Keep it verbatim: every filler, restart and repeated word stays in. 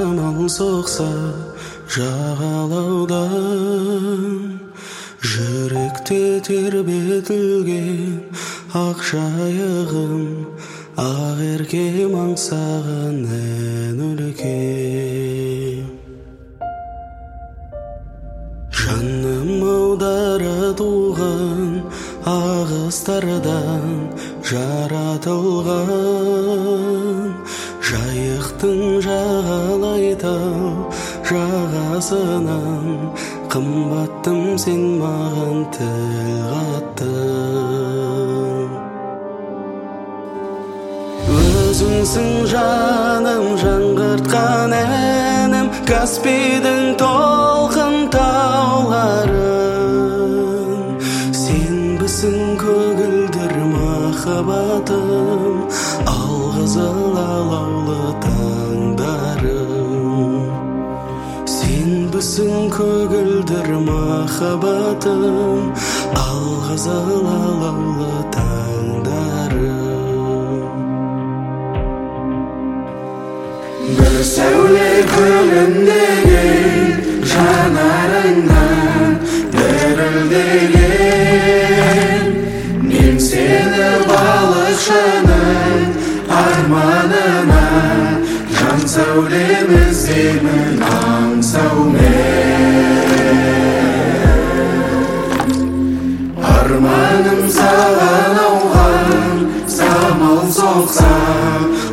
Жамал соқса жағалаудан, жүректе тербетілген ақ жайығым, ақ еркем аңсаған ән өлкем. Жаным аудара туған ағыстардан жаратылған, жайықтың жағалайтау жағасынан қымбаттым сен маған тіл қаттың. Өзіңсің жаным, жаңғыртқан әнім, Каспийдің толқын тауларын. Сенбісің көгілдір махаббатым, алғызыл алаулы таңдарым. Сенбісің көгілдір махаббатым, алғызыл алаулы таңдарым. Бір сәуле күлімдеген жанарыңнан дірілдеген, мен сені балықшының арманына жан сәулем іздеймін аңсаумен. Арманым саған ауған, самал соқса